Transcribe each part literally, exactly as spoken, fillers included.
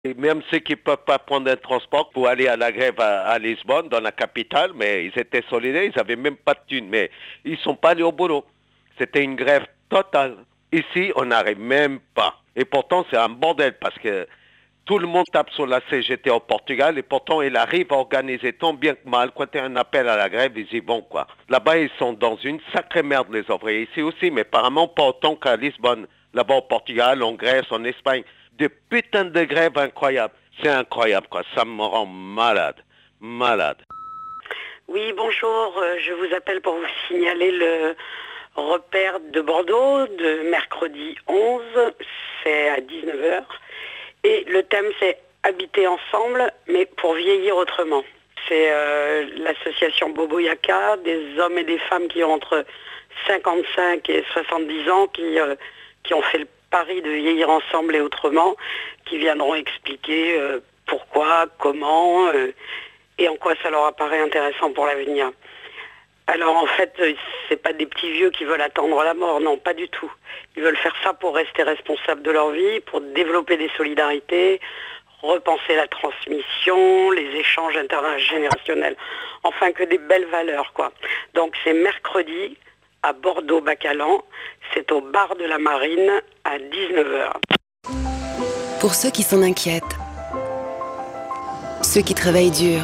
Et même ceux qui ne peuvent pas prendre un transport pour aller à la grève à, à Lisbonne, dans la capitale, mais ils étaient solidaires, ils n'avaient même pas de thunes, mais ils ne sont pas allés au boulot. C'était une grève totale. Ici, on n'arrive même pas. Et pourtant, c'est un bordel parce que tout le monde tape sur la C G T au Portugal et pourtant, ils arrivent à organiser tant bien que mal. Quand il y a un appel à la grève, ils y vont, quoi. Là-bas, ils sont dans une sacrée merde, les ouvriers. Ici aussi, mais apparemment pas autant qu'à Lisbonne. Là-bas au Portugal, en Grèce, en Espagne. De putains de grèves incroyables. C'est incroyable, quoi. Ça me rend malade. Malade. Oui, bonjour. Euh, je vous appelle pour vous signaler le repère de Bordeaux de mercredi onze. C'est à dix-neuf heures. Et le thème, c'est habiter ensemble, mais pour vieillir autrement. C'est euh, l'association Boboyaka, des hommes et des femmes qui ont entre cinquante-cinq et soixante-dix ans, qui, euh, qui ont fait le pari de vieillir ensemble et autrement, qui viendront expliquer euh, pourquoi, comment euh, et en quoi ça leur apparaît intéressant pour l'avenir. Alors en fait, c'est pas des petits vieux qui veulent attendre la mort, non, pas du tout. Ils veulent faire ça pour rester responsables de leur vie, pour développer des solidarités, repenser la transmission, les échanges intergénérationnels, enfin que des belles valeurs, quoi. Donc c'est mercredi à Bordeaux-Bacalan, c'est au bar de la Marine à dix-neuf heures. Pour ceux qui s'en inquiètent, ceux qui travaillent dur,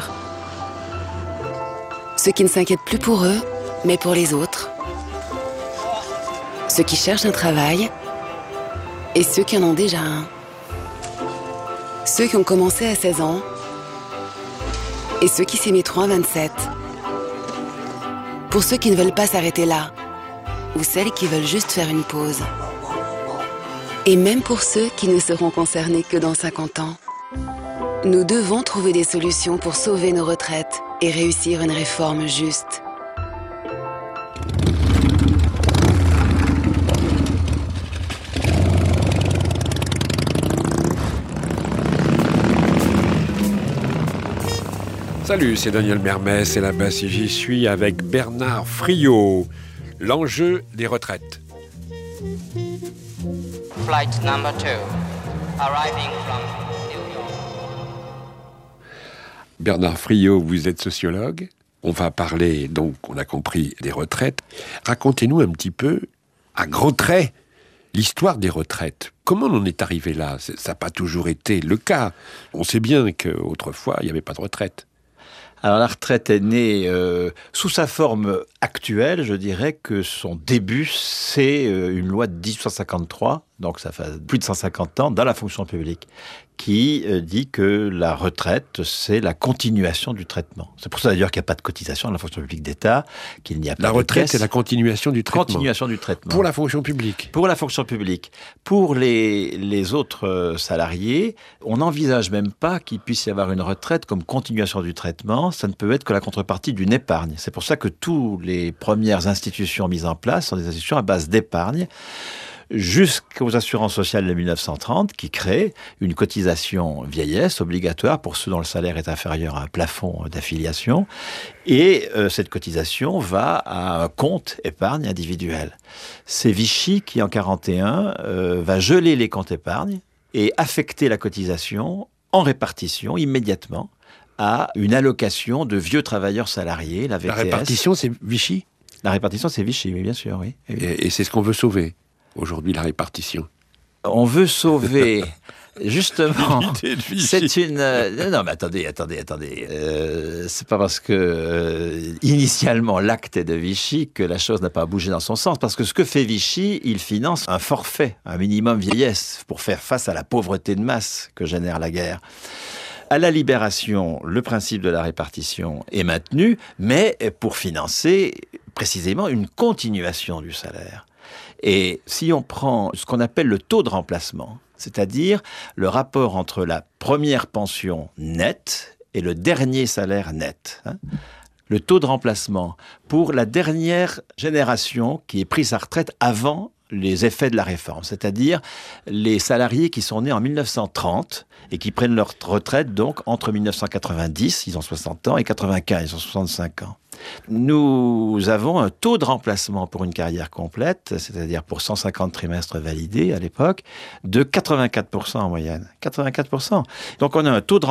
ceux qui ne s'inquiètent plus pour eux, mais pour les autres, ceux qui cherchent un travail et ceux qui en ont déjà un, ceux qui ont commencé à seize ans et ceux qui s'y mettront à vingt-sept, pour ceux qui ne veulent pas s'arrêter là, ou celles qui veulent juste faire une pause. Et même pour ceux qui ne seront concernés que dans cinquante ans. Nous devons trouver des solutions pour sauver nos retraites et réussir une réforme juste. Salut, c'est Daniel Mermès et là-bas si j'y suis avec Bernard Friot. L'enjeu des retraites. Flight number two, arriving from New York. Bernard Friot, vous êtes sociologue. On va parler, donc, on a compris, des retraites. Racontez-nous un petit peu, à grands traits, l'histoire des retraites. Comment on en est arrivé là ? Ça n'a pas toujours été le cas. On sait bien qu'autrefois, il n'y avait pas de retraite. Alors la retraite est née euh, sous sa forme actuelle, je dirais que son début, c'est euh, une loi de dix-huit cent cinquante-trois, donc ça fait plus de cent cinquante ans, dans la fonction publique, qui euh, dit que la retraite, c'est la continuation du traitement. C'est pour ça d'ailleurs qu'il n'y a pas de cotisation dans la fonction publique d'État, qu'il n'y a pas La de retraite, caisse. c'est la continuation du traitement. Continuation du traitement. Pour la fonction publique. Pour la fonction publique. Pour les, les autres euh, salariés, on n'envisage même pas qu'il puisse y avoir une retraite comme continuation du traitement. Ça ne peut être que la contrepartie d'une épargne. C'est pour ça que toutes les premières institutions mises en place sont des institutions à base d'épargne, jusqu'aux assurances sociales de mille neuf cent trente, qui créent une cotisation vieillesse obligatoire pour ceux dont le salaire est inférieur à un plafond d'affiliation. Et euh, cette cotisation va à un compte épargne individuel. C'est Vichy qui, en quarante et un, euh, va geler les comptes épargne et affecter la cotisation en répartition immédiatement à une allocation de vieux travailleurs salariés, la V T S. La répartition, c'est Vichy ? La répartition, c'est Vichy, oui, bien sûr, oui. Et, et c'est ce qu'on veut sauver, aujourd'hui, la répartition. On veut sauver, justement, L'idée de Vichy. c'est une... Euh, non, mais attendez, attendez, attendez. Euh, c'est pas parce que, euh, initialement, l'acte est de Vichy que la chose n'a pas bougé dans son sens. Parce que ce que fait Vichy, il finance un forfait, un minimum vieillesse, pour faire face à la pauvreté de masse que génère la guerre. À la Libération, le principe de la répartition est maintenu, mais pour financer précisément une continuation du salaire. Et si on prend ce qu'on appelle le taux de remplacement, c'est-à-dire le rapport entre la première pension nette et le dernier salaire net, hein, le taux de remplacement pour la dernière génération qui ait pris sa retraite avant les effets de la réforme, c'est-à-dire les salariés qui sont nés en mille neuf cent trente et qui prennent leur retraite donc entre mille neuf cent quatre-vingt-dix, ils ont soixante ans, et quatre-vingt-quinze, ils ont soixante-cinq ans. Nous avons un taux de remplacement pour une carrière complète, c'est-à-dire pour cent cinquante trimestres validés à l'époque, de quatre-vingt-quatre pour cent en moyenne. quatre-vingt-quatre pour cent. Donc on a un taux de